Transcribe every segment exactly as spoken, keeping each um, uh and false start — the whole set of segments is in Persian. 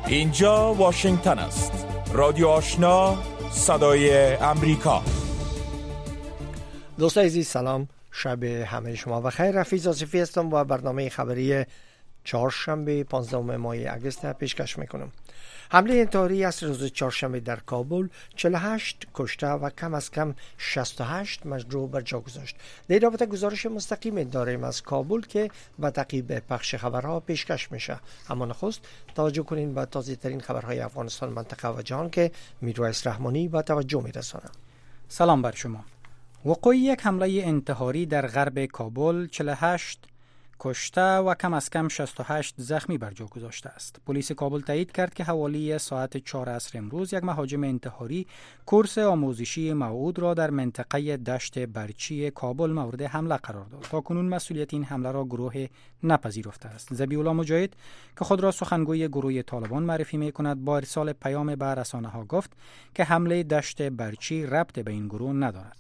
اینجا واشنگتن است. رادیو آشنا، صدای امریکا. دوستان عزیز سلام، شب همه شما بخیر. رفیع آصفی هستم و برنامه خبری چهارشنبه پانزدهم ماه اگست پیشکش میکنم. حمله انتحاری از روز چهارشنبه در کابل چهل و هشت کشته و کم از کم شصت و هشت مجروح بر جا گذاشت. در رابطه گزارش مستقیم داریم از کابل که به تعقیب پخش خبرها پیشکش میشه. اما نخست توجه کنین به تازه ترین خبرهای افغانستان، منطقه و جهان که میرویس رحمانی با توجه میرسانه. سلام بر شما. وقوع یک حمله انتحاری در غرب کابل چهل و هشت کشته و کم از کم شصت و هشت زخمی بر جا گذاشته است. پلیس کابل تایید کرد که حوالی ساعت چهار عصر امروز یک مهاجم انتحاری کورس آموزشی موعود را در منطقه دشت برچی کابل مورد حمله قرار داد. تاکنون مسئولیت این حمله را گروه نپذیرفته است. ذبیح‌الله مجاهد که خود را سخنگوی گروه طالبان معرفی می‌کند، با ارسال پیام به رسانه‌ها گفت که حمله دشت برچی ربط به این گروه ندارد.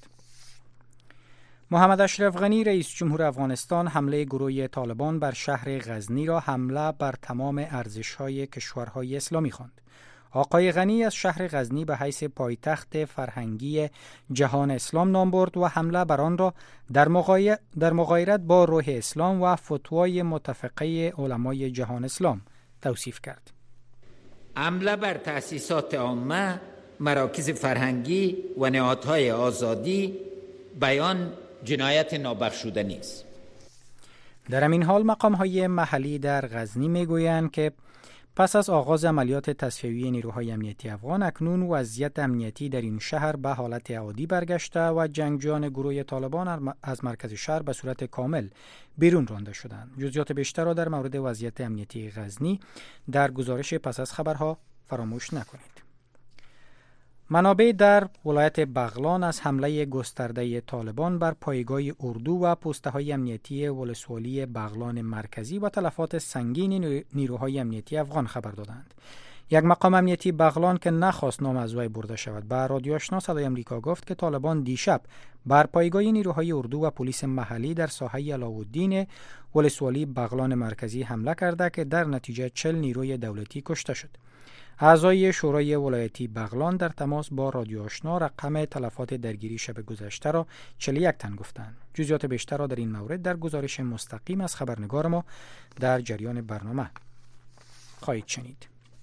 محمد اشرف غنی رئیس جمهور افغانستان حمله گروه طالبان بر شهر غزنی را حمله بر تمام ارزش‌های کشورهای اسلامی خواند. آقای غنی از شهر غزنی به حیث پایتخت فرهنگی جهان اسلام نام برد و حمله بر آن را در مغای... در مغایرت با روح اسلام و فتوای متفقه علمای جهان اسلام توصیف کرد. حمله بر تأسیسات عامه، مراکز فرهنگی و نهادهای آزادی بیان جنایت نابخشودنی است. در همین حال مقام‌های محلی در غزنی میگویند که پس از آغاز عملیات تصفیه‌ای نیروهای امنیتی افغان، اکنون وضعیت امنیتی در این شهر به حالت عادی برگشته و جنگجویان گروه طالبان از مرکز شهر به صورت کامل بیرون رانده شدند. جزئیات بیشتر را در مورد وضعیت امنیتی غزنی در گزارش پس از خبرها فراموش نکنید. منابع در ولایت بغلان از حمله گسترده طالبان بر پایگاه اردو و پست‌های امنیتی ولسوالی بغلان مرکزی و تلفات سنگین نیروهای امنیتی افغان خبر دادند. یک مقام امنیتی بغلان که نخواست نام از وی برده شود به رادیو آشنا صدای امریکا گفت که طالبان دیشب بر پایگاه نیروهای اردو و پلیس محلی در ساحه علاءالدین ولسوالی بغلان مرکزی حمله کرده که در نتیجه چهل نیروی دولتی کشته شد. اعضای شورای ولایتی بغلان در تماس با رادیو آشنا رقم تلفات درگیری شب گذشته را چهل و یک تن گفتند. جزئیات بیشتر را در این مورد در گزارش مستقیم از خبرنگار ما در جریان برنامه خواهید شنید.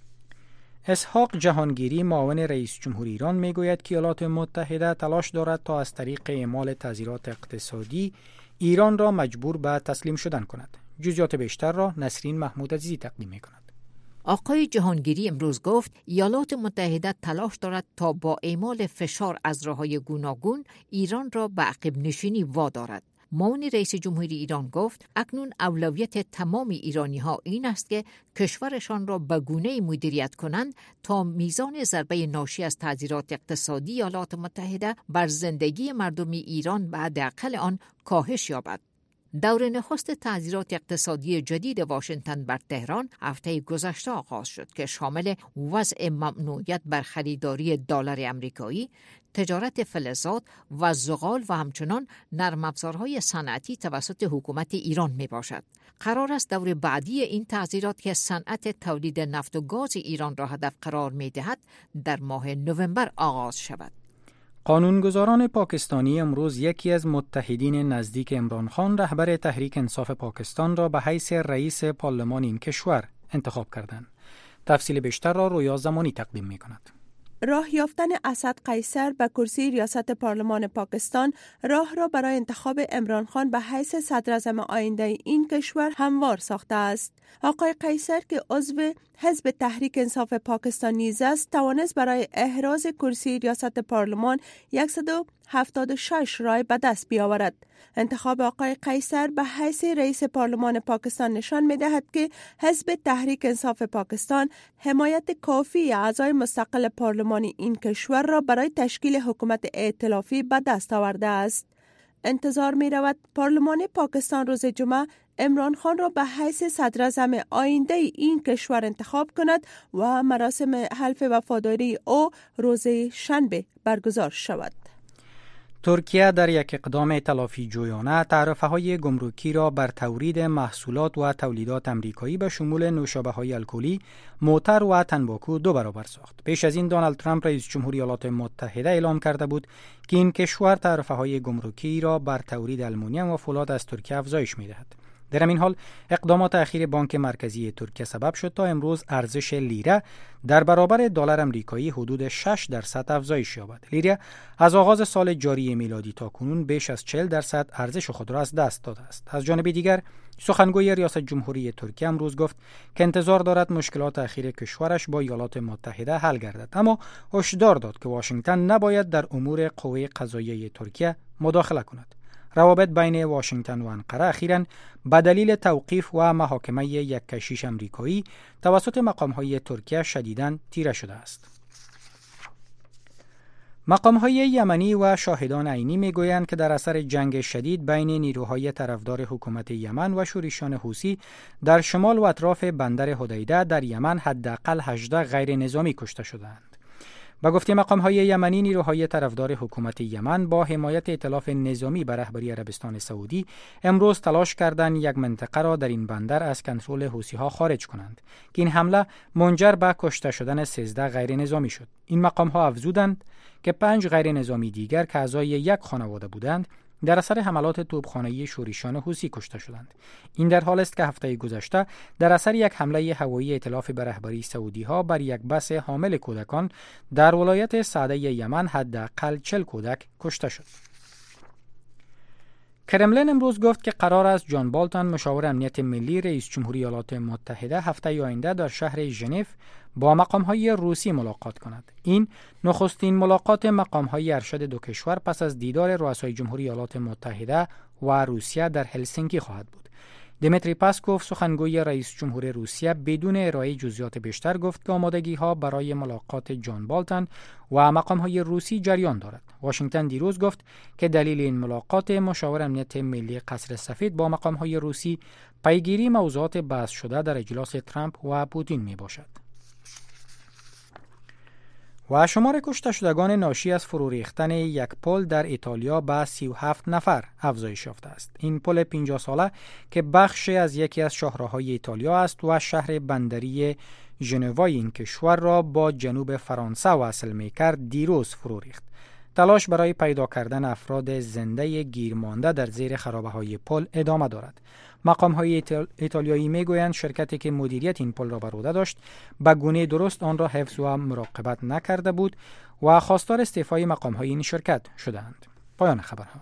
اسحاق جهانگیری معاون رئیس جمهور ایران میگوید که ایالات متحده تلاش دارد تا از طریق اعمال تعزیرات اقتصادی ایران را مجبور به تسلیم شدن کند. جزئیات بیشتر را نسرین محمود عزیزی تقدیم می‌کند. آقای جهانگیری امروز گفت ایالات متحده تلاش دارد تا با اعمال فشار از راه‌های گوناگون ایران را به عقب نشینی وادارد. معاون رئیس جمهوری ایران گفت اکنون اولویت تمام ایرانی‌ها این است که کشورشان را به گونه‌ای مدیریت کنند تا میزان ضربه ناشی از تعزیرات اقتصادی ایالات متحده بر زندگی مردمی ایران به حداقل آن کاهش یابد. دور نخست تعزیرات اقتصادی جدید واشنگتن بر تهران هفته گذشته آغاز شد که شامل وضع ممنوعیت بر خریداری دلار امریکایی، تجارت فلزات و زغال و همچنان نرم افزارهای صنعتی توسط حکومت ایران می باشد. قرار است دور بعدی این تعزیرات که صنعت تولید نفت و گاز ایران را هدف قرار می دهد در ماه نوامبر آغاز شود. قانونگذاران پاکستانی امروز یکی از متحدین نزدیک عمران خان رهبر تحریک انصاف پاکستان را به حیث رئیس پارلمان این کشور انتخاب کردند. تفصیل بیشتر را رویا زمانی تقدیم می کند. راه یافتن اسد قیصر به کرسی ریاست پارلمان پاکستان راه را برای انتخاب عمران خان به حیث صدر اعظم آینده این کشور هموار ساخته است. آقای قیصر که عضو حزب تحریک انصاف پاکستان نیز است، توانست برای احراز کرسی ریاست پارلمان صد و هفتاد و شش رای به دست بیاورد. انتخاب آقای قیصر به حیث رئیس پارلمان پاکستان نشان می‌دهد که حزب تحریک انصاف پاکستان حمایت کافی اعضای مستقل پارلمانی این کشور را برای تشکیل حکومت ائتلافی به دست آورده است. انتظار می رود پارلمان پاکستان روز جمعه عمران خان را به حیث صدر اعظم آینده این کشور انتخاب کند و مراسم حلف وفاداری او روز شنبه برگزار شود. ترکیه در یک اقدام تلافی جویانه تعرفه‌های گمرکی را بر تورید محصولات و تولیدات امریکایی به شمول نوشابه‌های الکلی، موتر و تنباکو دو برابر ساخت. پیش از این دونالد ترامپ رئیس جمهوری ایالات متحده اعلام کرده بود که این کشور تعرفه‌های گمرکی را بر تورید آلومینیوم و فولاد از ترکیه افزایش می‌دهد. در این حال اقدامات اخیر بانک مرکزی ترکیه سبب شد تا امروز ارزش لیره در برابر دلار آمریکایی حدود شش درصد افزایش یابد. لیره از آغاز سال جاری میلادی تا کنون بیش از چهل درصد ارزش خود را از دست داده است. از جانب دیگر سخنگوی ریاست جمهوری ترکیه امروز گفت که انتظار دارد مشکلات اخیر کشورش با ایالات متحده حل گردد، اما هشدار داد که واشنگتن نباید در امور قوه قضاییه ترکیه مداخله کند. روابط بین واشنگتن و انقره اخیراً به دلیل توقیف و محاکمه یک کشیش امریکایی توسط مقام‌های ترکیه شدیداً تیره شده است. مقام‌های یمنی و شاهدان عینی می‌گویند که در اثر جنگ شدید بین نیروهای طرفدار حکومت یمن و شورشیان حوثی در شمال و اطراف بندر حدیده در یمن حداقل هجده غیر نظامی کشته شدند. با گفته مقام‌های یمنی، نیروهای طرفدار حکومت یمن با حمایت ائتلاف نظامی به رهبری عربستان سعودی امروز تلاش کردند یک منطقه را در این بندر از کنترل حوثی‌ها خارج کنند که این حمله منجر به کشته شدن سیزده غیر نظامی شد. این مقام‌ها افزودند که پنج غیر نظامی دیگر که اعضای یک خانواده بودند در اثر حملات توپخانه‌ای شورشیان حوثی کشته شدند. این در حال است که هفته گذشته در اثر یک حمله هوایی ائتلاف به رهبری سعودی‌ها بر یک بس حامل کودکان در ولایت سعده یمن حداقل چهل کودک کشته شد. کرملین امروز گفت که قرار است جان بالتون، مشاور امنیت ملی رئیس جمهوری ایالات متحده، هفته آینده در شهر ژنو با مقام‌های روسی ملاقات کند. این نخستین ملاقات مقام‌های ارشد دو کشور پس از دیدار رؤسای جمهوری ایالات متحده و روسیه در هلسینکی خواهد بود. دمیتری پاسکوف، سخنگوی رئیس جمهور روسیه، بدون ارائه جزئیات بیشتر گفت که آمادگی‌ها برای ملاقات جان بالتون و مقام‌های روسی جریان دارد. واشنگتن دیروز گفت که دلیل این ملاقات مشاور امنیت ملی قصر سفید با مقام‌های روسی پیگیری موضوعات بحث شده در اجلاس ترامپ و پوتین میباشد. و شمار کشته شدگان ناشی از فرو ریختن یک پل در ایتالیا به سی و هفت نفر افزایش یافته است. این پل پنجاه ساله که بخشی از یکی از شاهراهای ایتالیا است و شهر بندری ژنوای این کشور را با جنوب فرانسه وصل می‌کرد دیروز فرو ریخت. تلاش برای پیدا کردن افراد زنده گیرمانده در زیر خرابه‌های پل ادامه دارد. مقام‌های ایتالیایی می‌گویند شرکتی که مدیریت این پل را بر عهده داشت به گونه درست آن را حفظ و مراقبت نکرده بود و خواستار استعفای مقام‌های این شرکت شدند. پایان خبرها.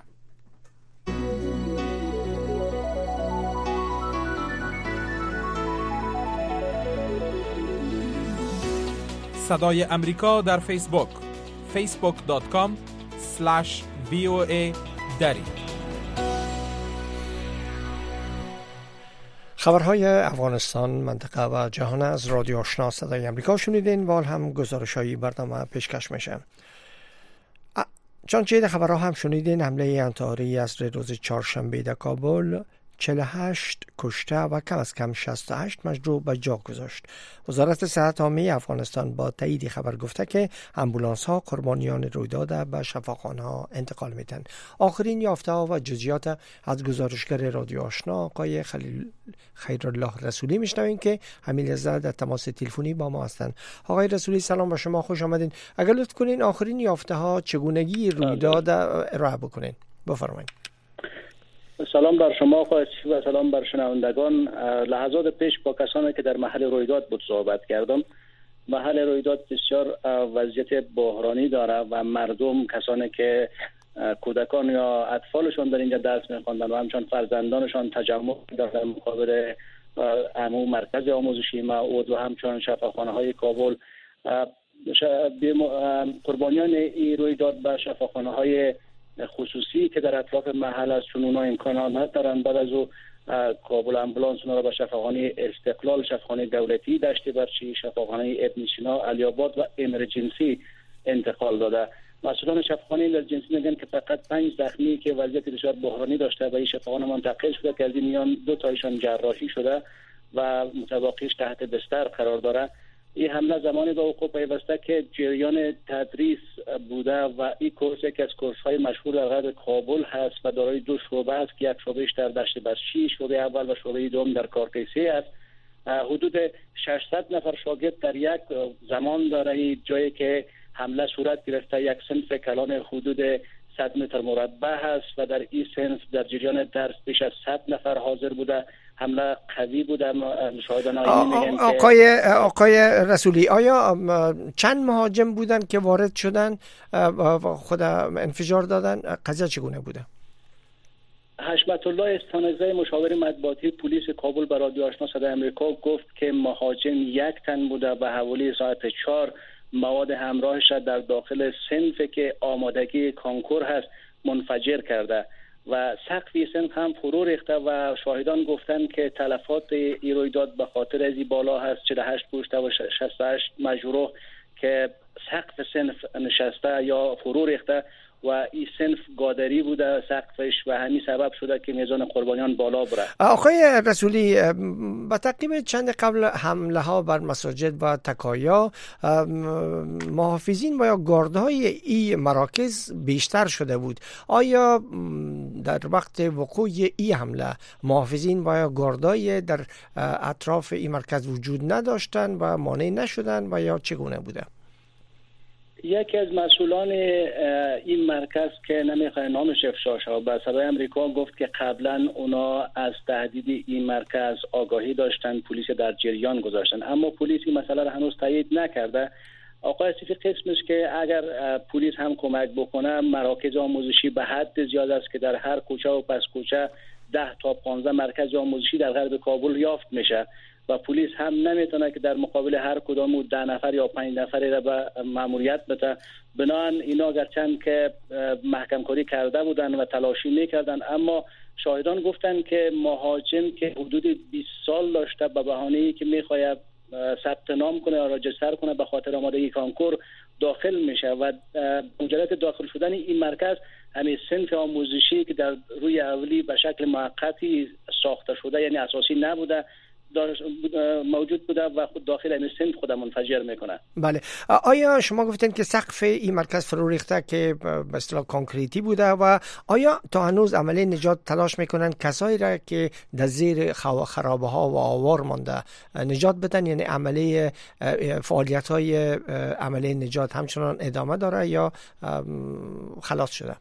صدای امریکا در فیسبوک فیسبوک دات کام اسلش وی او ای دری. خبرهای افغانستان، منطقه و جهان از رادیو آشنا صدای امریکا شنیدین و هم گزارش‌های برنامه پیشکش میشه. چون چه خبرها هم شنیدین، حمله انتحاری عصر روز چهارشنبه در کابل چهل و هشت کشته و کم از کم شصت و هشت مجروح به جا گذاشت. وزارت صحت عامه افغانستان با تایید خبر گفته که امبولانس ها قربانیان رویداد به شفاخانه ها انتقال میدن. آخرین یافته ها و جزئیات از گزارشگر رادیو آشنا آقای خلیل خیرالله رسولی میشنویم که همین لحظه در تماس تلفنی با ما هستند. آقای رسولی سلام با شما، خوش آمدین. اگر لطف کنین آخرین یافته ها چگونگی رویداد ارائه بکنین، بفرمایید. سلام بر شما خواهش و سلام بر شنوندگان. لحظات پیش با کسانی که در محل رویداد بود صحبت کردم. محل رویداد بسیار وضعیت بحرانی داره و مردم، کسانی که کودکان یا اطفالشان در اینجا درس می‌خواندن و همچنان فرزندانشان تجمع در مقابل عموم مرکز آموزشی معهود و همچنان شفاخانه‌های کابل، قربانیان این رویداد به شفاخانه‌های خصوصی که در اطراف محل است، چون اونا امکانات دارند. بعد از او کابل امبولانس اونا را به شفاخانه استقلال، شفاخانه دولتی دشت برچی، شفاخانه ابن سینا، علی آباد و امرجنسی انتقال داده. مسئولان شفاخانه امرجنسی میگن که فقط پنج زخمی که وضعیت بسیار بحرانی داشته به این شفاخانه منتقل شده که از این میان دو تایشان جراحی شده و متبقیش تحت بستر قرار داره این حمله زمانی به وقوع پیوسته که جریان تدریس بوده و این کورس یکی از کورس‌های مشهور در غرب کابل هست و دارای دو شعبه است که یک شعبهش در دشت بسچی، شعبه اول و شعبه دوم در کارکیسه است. حدود ششصد نفر شاگرد در یک زمان داره جایی که حمله صورت گرفته. یک صنف کلان حدود صد متر مربع هست و در این صنف در جریان درس بیش از صد نفر حاضر بوده. حمله قوی بوده. مشاهدان آینی میگن که آقای آقای رسولی، آیا چند مهاجم بودن که وارد شدن خود انفجار دادن؟ قضیه چگونه بوده؟ حشمت الله استانزی مشاور مطبوعاتی پلیس کابل به رادیو آشنا صدای آمریکا گفت که مهاجم یک تن بوده و حوالی ساعت چهار مواد همراهش را در داخل صنف که آمادگی کانکور هست منفجر کرده و سقف صنف هم فرو ریخته و شاهدان گفتن که تلفات این رویداد به خاطر از بالا هست چهل و هشت کشته و شصت و هشت مجروح که سقف صنف نشسته یا فرو ریخته و این صنف گادری بوده سقفش و همین سبب شده که میزان قربانیان بالا بره. آقای رسولی، با تعقیب چند قبل حمله ها بر مساجد و تکایا، محافظین و یا گاردهای این مراکز بیشتر شده بود. آیا در وقت وقوع این حمله محافظین و یا گاردهای در اطراف این مرکز وجود نداشتن و مانع نشدن و یا چگونه بوده؟ یکی از مسئولان این مرکز که نمیخواد نامش افشا شه به صدای آمریکا گفت که قبلا اونا از تهدید این مرکز آگاهی داشتن، پلیس در جریان گذاشتن، اما پلیس این مسئله را هنوز تایید نکرده. آقای صفی قسمش که اگر پلیس هم کمک بکنه مراکز آموزشی به حد زیاد است که در هر کوچه و پس کوچه ده تا پانزده مرکز آموزشی در غرب کابل یافت میشه و پلیس هم نمیتونه که در مقابل هر کدام ده نفر یا پنج نفری را به ماموریت بده. بنابراین اینا گرچند که محکم کاری کرده بودن و تلاشی میکردن، اما شاهدان گفتن که مهاجم که حدود بیست سال داشته به بهانه‌ای که میخواید ثبت نام کنه یا راجستر کنه به خاطر آمادگی کانکور داخل میشه و مجرد داخل شدن این مرکز همین صنف آموزشی که در روی اولی به شکل موقتی ساخته شده یعنی اساسی نبوده موجود بوده و خود داخل این صنف خود منفجر میکنه. بله. آیا شما گفتین که سقف این مرکز فرو ریخته که به اصطلاح کانکریتی بوده و آیا تا هنوز عملی نجات تلاش میکنن کسایی را که در زیر خرابه ها و آوار مانده نجات بدن، یعنی عملی فعالیت های عملی نجات همچنان ادامه داره یا خلاص شده؟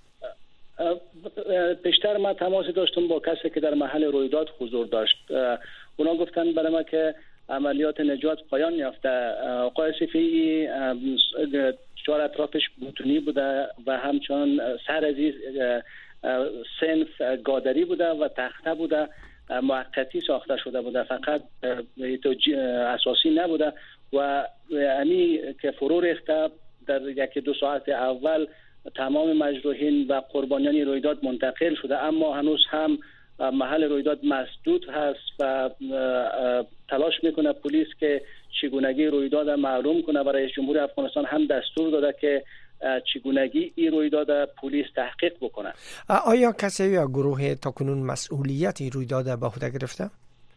پیشتر من تماس داشتم با کسی که در محل رویداد حضور داشت. اونا گفتن برای ما که عملیات نجات پایان یافته. آقای صفی چهار اطرافش بوتونی بوده و همچنان سر از صنف گادری بوده و تخته بوده، موقتی ساخته شده بوده، فقط اساسی نبوده و یعنی که فرو ریخته در یکی دو ساعت اول تمام مجروحین و قربانیان رویداد منتقل شده، اما هنوز هم محل رویداد مسدود هست و تلاش میکنه پلیس که چگونگی رویداد معلوم کنه. برای رئیس جمهور افغانستان هم دستور داده که چگونگی این رویداد پلیس تحقیق بکنه. آیا کسی یا گروه تاکنون مسئولیت این رویداد به عهده گرفته؟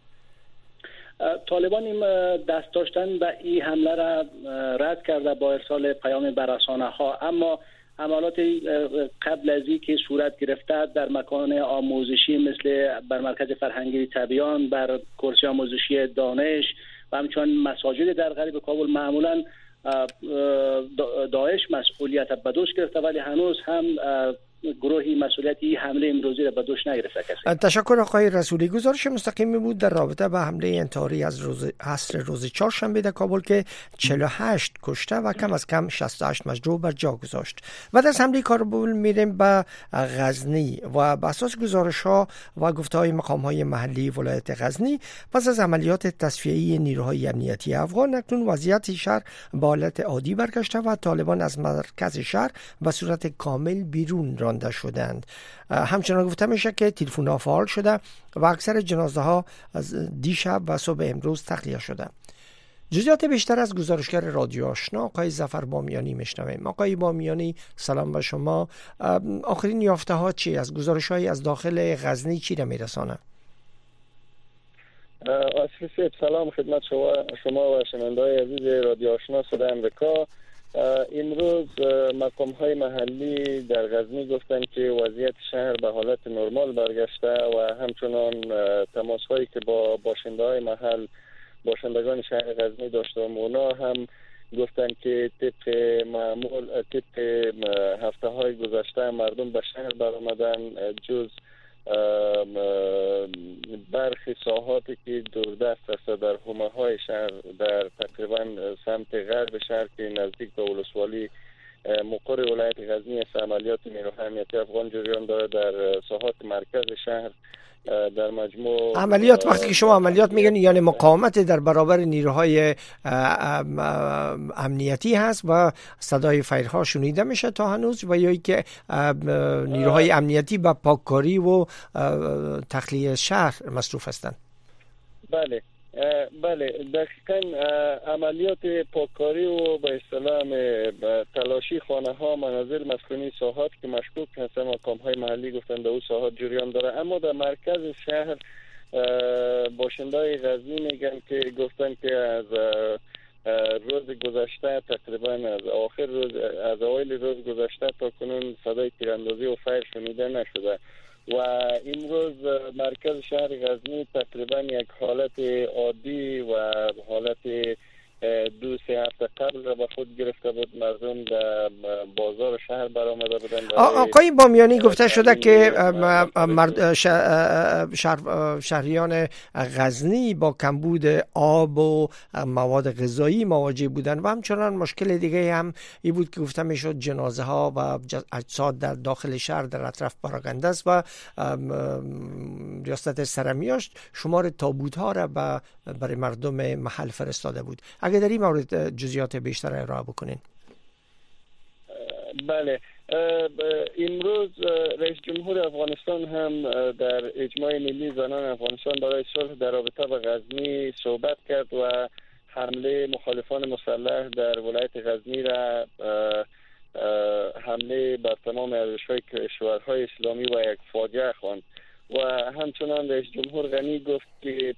طالبان این دست داشتن به این حمله را رد کرده با ارسال پیام به رسانه ها، اما حملات قبل از این که صورت گرفته در مکان آموزشی مثل بر مرکز فرهنگی طبیان، بر کورس آموزشی دانش و همچنین مساجد در غرب کابل معمولا داعش مسئولیت به دوش گرفته، ولی هنوز هم گروهی مسئولیتی حمله امروزی را به دوش نگرفته کسی. تشکر آقای رسولی. گزارش مستقیمی بود در رابطه با حمله انتحاری از روز عصر روز چهارشنبه در کابل که چهل و هشت کشته و کم از کم شصت و هشت مجروح بر جا گذاشت. بعد از حمله کابل میریم به غزنی و بر اساس گزارش ها و گفته‌های مقام های محلی ولایت غزنی پس از عملیات تصفیه‌ای نیروهای امنیتی افغان اکنون وضعیت شهر به حالت عادی برگشته و طالبان از مرکز شهر به صورت کامل بیرون رانده شدند. همچنان گفته میشه که تلفن‌ها فعال شده و اکثر جنازه ها از دیشب و صبح امروز تخلیه شده. جزئیات بیشتر از گزارشگر رادیو آشنا آقای ظفر بامیانی میشنویم. آقای بامیانی سلام به شما. آخرین یافته ها چی از گزارش‌های از داخل غزنی چی را میرسانه؟ آصف سلام خدمت شما شما و شنونده‌های عزیز رادیو آشنا صدای آمریکا. امروز مقام های محلی در غزنی گفتند که وضعیت شهر به حالت نرمال برگشته و همچنان تماس هایی که با باشنده های محل باشندگان شهر غزنی داشتم اونا هم گفتند که طبق معمول طبق هفته های گذشته مردم به شهر برآمدن، جز برخی ساحاتی که دوردست است در حومه های شهر در تقریبا سمت غرب شهر که نزدیک به ولسوالی مقر ولایت غزنی است، عملیات نیروهای امنیتی افغان جریان داره. در ساحات مرکز شهر در مجموع عملیات، وقتی که شما عملیات میگن یعنی مقاومت در برابر نیروهای امنیتی هست و صدای فیرها شنیده میشه تا هنوز، و یا که نیروهای امنیتی به پاککاری و تخلیه شهر مصروف هستند؟ بله بله دقیقاً عملیات پاککاری و به اصطلاح تلاشی خانه ها، منازل، مسکونی، ساحات که مشکوک هستند مقام های محلی گفتند او ساحات جریان داره. اما در مرکز شهر باشندای غزنی میگن که گفتند که از روز گذشته تقریبا از آخر روز از اوایل روز گذشته تا کنون صدای تیراندازی و فیر شنیده نشده و امروز مرکز شهر غزنی تقریبا یک حالت عادی و حالت دو سه هفته قبل را به خود گرفته بود. مردم در بازار شهر برآمده بودند. آقای بامیانی گفته شده که مرد شهر شهریان غزنی با کمبود آب و مواد غذایی مواجه بودند و همچنان مشکل دیگه هم این بود که گفته میشد جنازه ها و اجساد در داخل شهر در اطراف پراکنده است و ریاست سرمیاش شمار تابوت ها را برای مردم محل فرستاده بود. اگه در این مورد جزئیات بیشتر ارائه بکنین. بله، امروز رئیس جمهور افغانستان هم در اجماع ملی زنان افغانستان برای صلح در رابطه با غزنی صحبت کرد و حمله مخالفان مسلح در ولایت غزنی را حمله بر تمام ارزش‌های کشورهای اسلامی و یک فاجعه خواند و همچنان رئیس جمهور غنی گفت که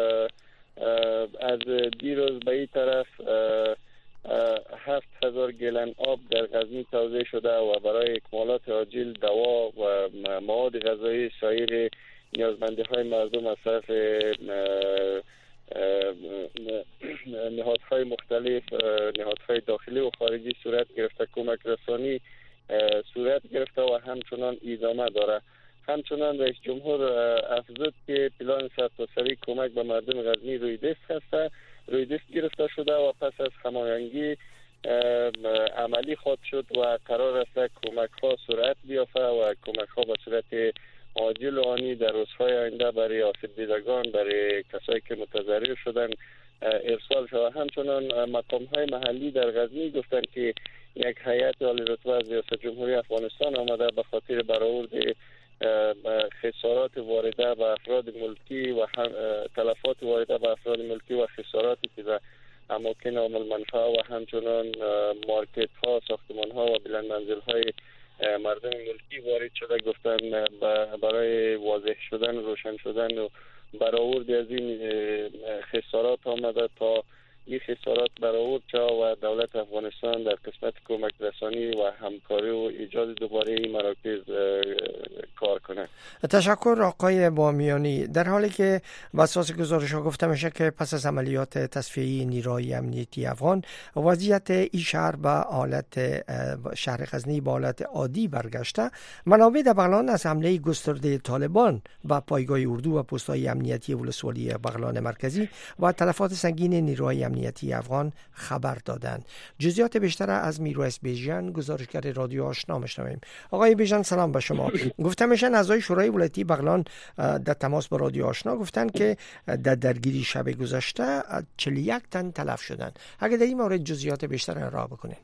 از دیروز به این طرف هفت هزار گلن آب در غزنی توزیع شده و برای اکمالات عاجل دوا و مواد غذایی سایر نیازمندی های مردم از طرف نهادهای مختلف، نهادهای داخلی و خارجی صورت گرفته، کمک رسانی صورت گرفته و همچنان ادامه داره. همچنان رئیس جمهور افزود که پلان سرتاسری کمک به مردم غزنی روی دست هسته روی دست گرفته شده و پس از هماهنگی عملی خواهد شد و قرار است کمک ها سرعت بیافته و کمک ها به صورت عاجل و آنی در روزهای آینده برای آسیب دیدگان، برای کسایی که متضرر شدن ارسال شود. همچنان مقام های محلی در غزنی گفتند که یک هیئت عالی رتبه از ریاست جمهوری افغانستان آمده به خاطر برآورد خسارات وارده به افراد ملکی و تلفات وارده به افراد ملکی و خساراتی که در اماکن عامل منفعه و همچنان مارکت ها، ساختمان ها و بلند منزل های مردم ملکی وارد شده. گفتن برای واضح شدن، روشن شدن و برآورد از این خسارات آمده تا این خسارات برآورد شد و دولت افغانستان در قسمت کمک رسانی و همکاری و ایجاد دوباره این مراکز کار کنه. تشکر آقای بامیانی. در حالی که اساس گزارش ها گفته میشه که پس از عملیات تصفیه نیروهای امنیتی افغان وضعیت این شهر به حالت شهر غزنی به حالت عادی برگشته، منابع در بغلان از حمله گسترده طالبان به پایگاه اردو و پست‌های امنیتی ولسوالی بغلان مرکزی و تلفات سنگین نیروهای امنیتی افغان خبر دادند. جزئیات بیشتر از میرویس بیژن، گزارشگر رادیو آشنا، میشنویم. آقای بیژن سلام به شما. گفته میشن اعضای شورای ولایتی بغلان در تماس با رادیو آشنا گفتند که در درگیری شب گذشته چهل و یک تن تلف شدند. اگه در این مورد جزئیات بیشتر ارائه بکنین.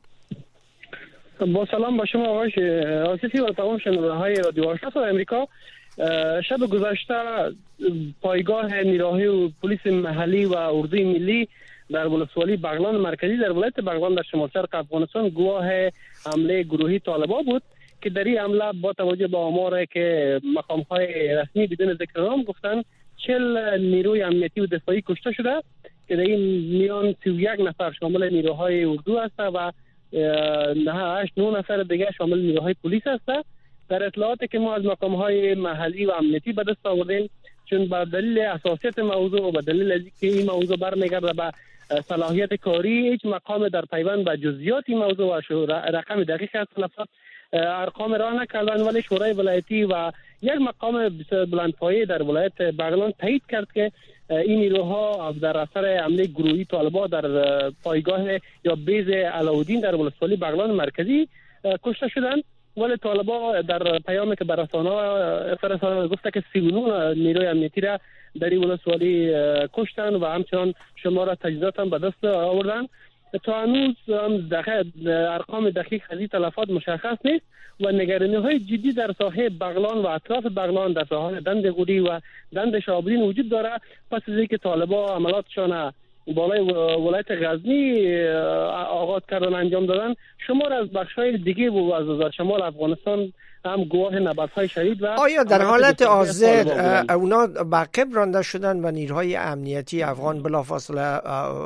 با سلام با شما آقای آصفی و تمام شنونده‌های رادیو آشنا صدای آمریکا. شب گذشته پایگاه نیروهای و پلیس محلی و اردوی ملی در ولسوالی بغلان مرکزی در ولایت بغلان در شمال شرق افغانستان گواه حمله گروهی طالبان بود که در این حمله با توجه به آماری که مقام‌های رسمی بدون ذکر نام گفتن چهل نیروی امنیتی و دفاعی کشته شده که در این میان سی و یک نفر شامل نیروهای اردو است و هشت نه نفر دیگه شامل نیروهای پلیس است. در اطلاعاتی که ما از مقام‌های محلی و امنیتی به دست آوردیم، چون به دلیل اساسیت موضوع و به دلیل از اینکه این موضوع برمیگرده به صلاحیت کاری، هیچ مقام در پیوند به جزئیات این موضوع و رقم دقیق از تلفات ارقام را نکردن، ولی شورای ولایتی و یک مقام بلندپایه در ولایت بغلان تایید کرد که این نیروها در اثر حمله گروهی طالبان در پایگاه یا بیز علاودین در ولسوالی بغلان مرکزی کشته شدند. ولی طالبان در پیامی که بر رسانه‌ها فرستادند گفته که سی و نه نیروی امنیتی را در این ولسوالی کشتن و همچنان شمار تجهیزات هم به دست آوردن. تا هنوز ارقام دقیق از این تلفات مشخص نیست و نگرانی های جدی در ساحه بغلان و اطراف بغلان در ساحه دند غوری و دند شهابدین وجود داره پس از اینکه طالبان عملاتشان بالای ولایت غزنی آغاز کردن انجام دادن. شمار از بخش‌های دیگه و از شمال افغانستان هم گواه نبردهای شدید و آیا در حالت حاضر اونا بعقب رانده شدن و نیروهای امنیتی افغان بلافاصله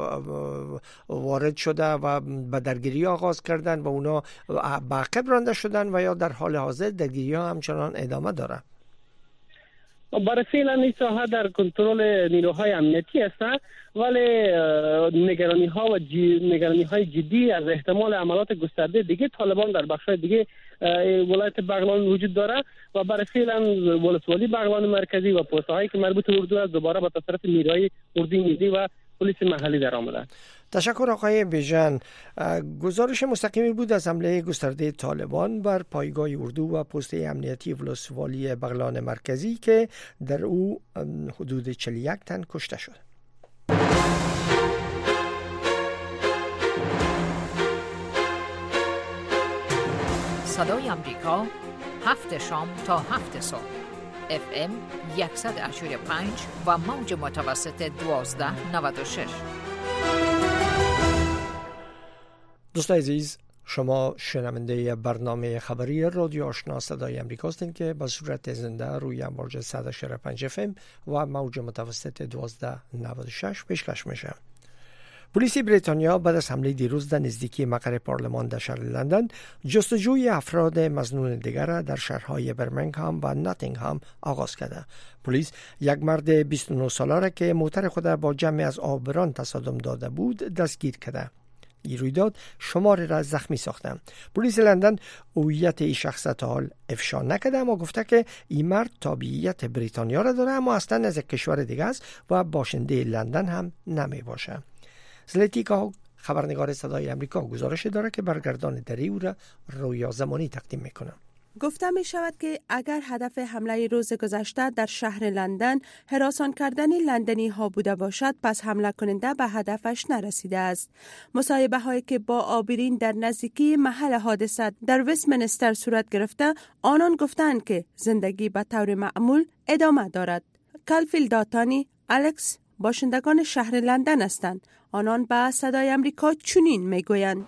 وارد شده و به درگیری آغاز کردن و اونا بعقب رانده شدن و یا در حال حاضر درگیری ها همچنان ادامه داره؟ برای فعلا این ساحه در کنترل نیروهای امنیتی است، ولی نگرانی ها و نگرانی های جدی از احتمال عملات گسترده دیگه طالبان در بخش دیگه ولایت بغلان وجود داره و برای فعلا ولسوالی بغلان مرکزی و پوسته هایی که مربوط به اردو است دوباره با تصرف نیروهای اردوی ملی و پلیس محلی در آمده. تشکر آقای بیژن. گزارش مستقیمی بود از حمله گسترده طالبان بر پایگاه اردو و پست امنیتی ولسوالی بغلان مرکزی که در او حدود چهل و یک تن کشته شد. صدای امریکا، هفت شام تا هفت صبح، اف ام صد و هشتاد و پنج و موج متوسط دوازده نود و شش. دوستان عزیز، شما شنونده برنامه خبری رادیو آشنا صدای امریکا هستید که به صورت زنده روی موج صد و هشتاد و پنج اف ام و موج متوسط دوازده نود و شش پیشکش میشه. پلیس بریتانیا بعد از حمله دیروز در نزدیکی مقر پارلمان در شهر لندن جستجوی افراد مظنون دیگر را در شهرهای برمنگهام و ناتینگهام آغاز کرده. پلیس یک مرد بیست و نه ساله را که موتر خود با جمعی از آبران تصادم داده بود دستگیر کرده. این رویداد شمار را زخمی ساخته. پلیس لندن هویت این شخص تا حال افشا نکرده، اما گفته که این مرد تابعیت بریتانیا را داره اما اصلا از یک کشور دیگه است و باشنده لندن هم نمی باشه. زلتیکا خبرنگار صدای امریکا گزارش داره که برگردان دری او را رویا زمانی تقدیم میکنه. گفته می شود که اگر هدف حمله روز گذشته در شهر لندن هراسان کردن لندنی ها بوده باشد، پس حمله کننده به هدفش نرسیده است. مصاحبه هایی که با آبرین در نزدیکی محل حادثه در وستمنستر صورت گرفته، آنان گفتند که زندگی به طور معمول ادامه دارد. کالفیل داتانی، الکس باشندگان شهر لندن هستند. آنان به صدای امریکا چنین میگویند: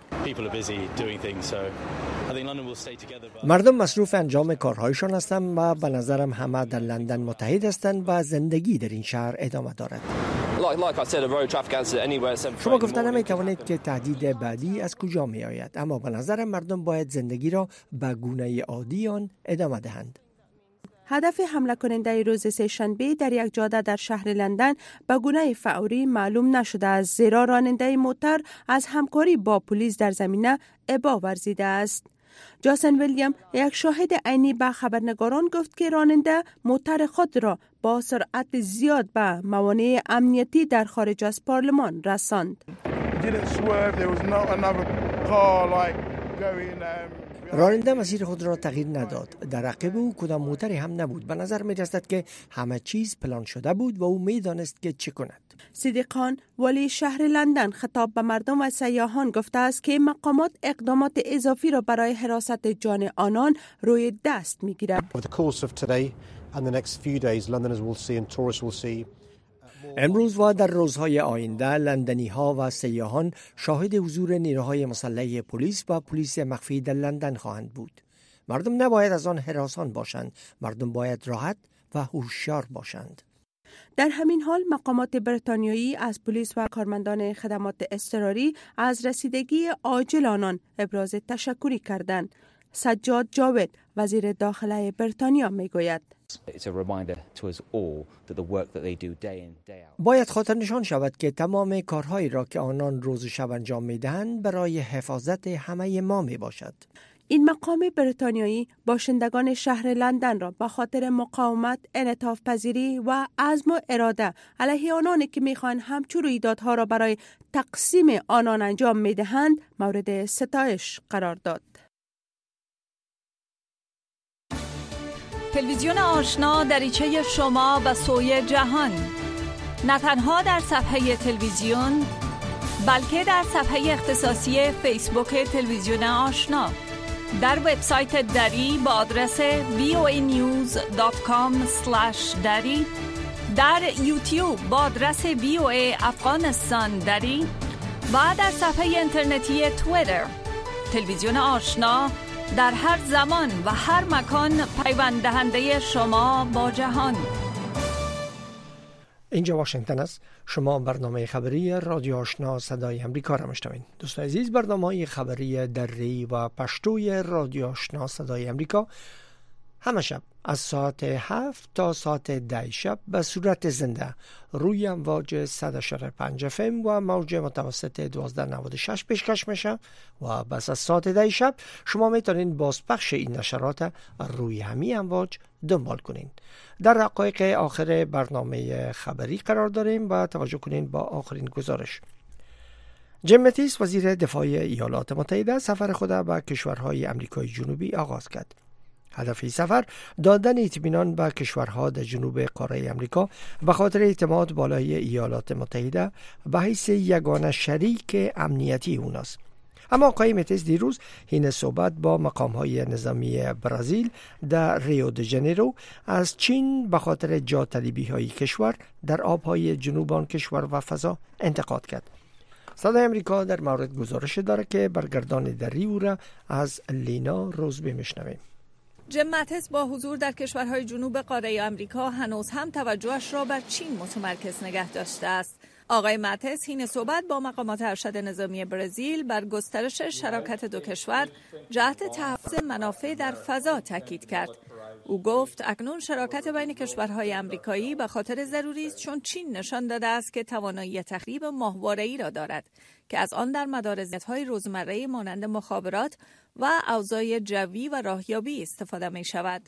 مردم مصروف انجام کارهایشان هستند و به نظرم همه در لندن متحد هستند و زندگی در این شهر ادامه دارد. شما گفتن نمی توانید که تهدید بعدی از کجا می آید، اما به نظرم مردم باید زندگی را به گونه عادی آن ادامه دهند. هدف حمله کننده روز سه‌شنبه در یک جاده در شهر لندن به گونه فوری معلوم نشده است، زیرا راننده موتر از همکاری با پلیس در زمینه ابا ورزیده است. جاسن ویلیام، یک شاهد عینی به خبرنگاران گفت که راننده موتر خود را با سرعت زیاد به موانع امنیتی در خارج از پارلمان رساند. راننده مسیر خود را تغییر نداد. در عقب او کدام موتری هم نبود. به نظر می رسد که همه چیز پلان شده بود و او می دانست که چه کند. صدیقان، ولی شهر لندن خطاب به مردم و سیاحان گفته است که مقامات اقدامات اضافی را برای حراست جان آنان روی دست می گیرد. امروز و در روزهای آینده لندنی ها و سیاحان شاهد حضور نیروهای مسلح پلیس و پلیس مخفی در لندن خواهند بود. مردم نباید از آن هراسان باشند. مردم باید راحت و هوشیار باشند. در همین حال مقامات بریتانیایی از پلیس و کارمندان خدمات اضطراری از رسیدگی عاجل آنان ابراز تشکری کردند. سجاد جاوید وزیر داخله بریتانیا میگوید باید خاطر نشان شود که تمام کارهایی را که آنان روز و شب انجام میدهند برای حفاظت همه ما می باشد. این مقام بریتانیایی باشندگان شهر لندن را به خاطر مقاومت، انعطاف پذیری و عزم و اراده علیه آنانی که میخوان همچون رویدادها را برای تقسیم آنان انجام میدهند مورد ستایش قرار داد. تلویزیون آشنا دریچه شما به سوی جهان، نه تنها در صفحه تلویزیون بلکه در صفحه اختصاصی فیسبوک تلویزیون آشنا، در وبسایت دری با آدرس وی او ای نیوز دات کام اسلش دری، در یوتیوب با آدرس وی او ای افغانستان دری و در صفحه اینترنتی توییتر. تلویزیون آشنا در هر زمان و هر مکان پیوند دهنده شما با جهان. اینجا واشنگتن است. شما برنامه خبری رادیو آشنا صدای امریکا را میشنوید. دوستان عزیز، برنامه خبری دری و پشتوی رادیو آشنا صدای امریکا همه شب از ساعت هفت تا ساعت ده شب به صورت زنده روی امواج صد و پنج اف ام و موج متوسط دوازده نود و شش پیشکش میشه و بس از ساعت ده شب شما میتونین بازپخش این نشرات روی همین امواج دنبال کنین. در دقایق آخر برنامه خبری قرار داریم و توجه کنین با آخرین گزارش. جیم ماتیس وزیر دفاع ایالات متحده سفر خود به کشورهای امریکای جنوبی آغاز کرد. هدف این سفر دادن اطمینان به کشورها در جنوب قاره امریکا به خاطر اعتماد بالای ایالات متحده به حیث یگانه شریک امنیتی اوناست. اما آقای ماتیس دیروز حین صحبت با مقام‌های نظامی برزیل در ریو د ژانیرو از چین به خاطر جاطلبی‌های کشور در آب‌های جنوب آن کشور و فضا انتقاد کرد. صدای امریکا در مورد گزارش داره که برگردان در ریو را از لینا روزبی میشنویم. جیم ماتیس با حضور در کشورهای جنوب قاره آمریکا هنوز هم توجهش را بر چین متمرکز نگه داشته است. آقای ماتیس حین صحبت با مقامات ارشد نظامی برزیل بر گسترش شراکت دو کشور جهت تحفظ منافع در فضا تاکید کرد. او گفت اکنون شراکت بین کشورهای آمریکایی به خاطر ضروری است چون چین نشان داده است که توانایی تخریب ماهواره‌ای را دارد که از آن در مدار ضدهای روزمره مانند مخابرات و اوضاع جوی و راهیابی استفاده می شود.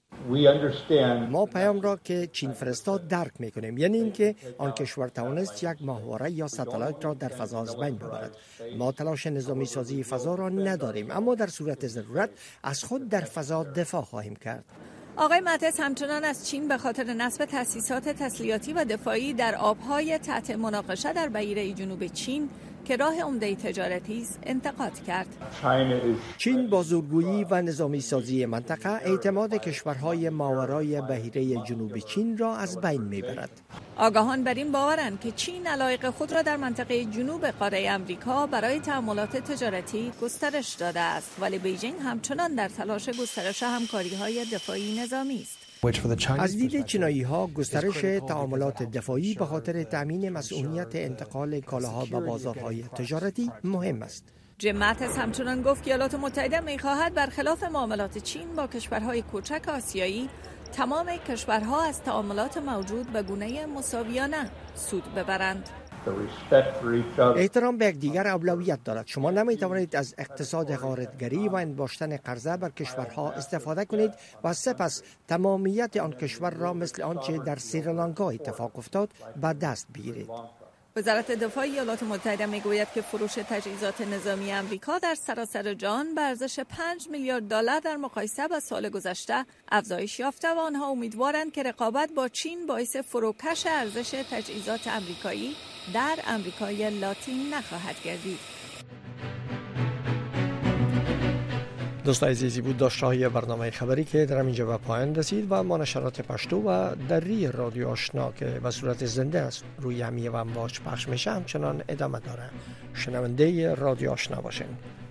ما پیام را که چین فرستاد درک می کنیم، یعنی اینکه آن کشور توانست یک ماهواره یا ستلایت را در فضا از بین ببرد. ما تلاش نظامی سازی فضا را نداریم، اما در صورت ضرورت از خود در فضا دفاع خواهیم کرد. آقای ماتیس همچنان از چین به خاطر نصب تأسیسات تسلیحاتی و دفاعی در آبهای تحت مناقشه در بحیره جنوب چین که راه عمده تجارتی است انتقاد کرد. چین با زورگویی و نظامی سازی منطقه اعتماد کشورهای ماورای بحیره جنوب چین را از بین میبرد. آگاهان بر این باورند که چین علایق خود را در منطقه جنوب قاره آمریکا برای تعاملات تجارتی گسترش داده است، ولی بیجینگ همچنان در تلاش گسترش همکاری‌های دفاعی نظامی است. از دید چینایی ها گسترش تعاملات دفاعی به خاطر تأمین مسئولیت انتقال کالاها به بازارهای تجارتی مهم است. جیم ماتیس همچنان گفت که ایالات متحده می‌خواهد برخلاف معاملات چین با کشورهای کوچک آسیایی تمام کشورها از تعاملات موجود به گونه مساویانه سود ببرند. احترام به یکدیگر اولویت دارد. شما نمیتوانید از اقتصاد غارتگری و انباشتن قرضه بر کشورها استفاده کنید و سپس تمامیت آن کشور را مثل آنچه در سریلانکا اتفاق افتاد به دست بگیرید. وزارت دفاع ایالات متحده میگوید که فروش تجهیزات نظامی آمریکا در سراسر جهان به ارزش پنج میلیارد دلار در مقایسه با سال گذشته افزایش یافته و آنها امیدوارند که رقابت با چین باعث فروکش ارزش تجهیزات آمریکایی در آمریکای لاتین نخواهد گردید. دوستان عزیزی بود داشته برنامه خبری که در اینجا به پایان رسید و ما نشرات پشتو و دری رادیو آشنا که به صورت زنده است روی همی و امواج پخش میشه همچنان ادامه داره. شنونده رادیو آشنا باشین.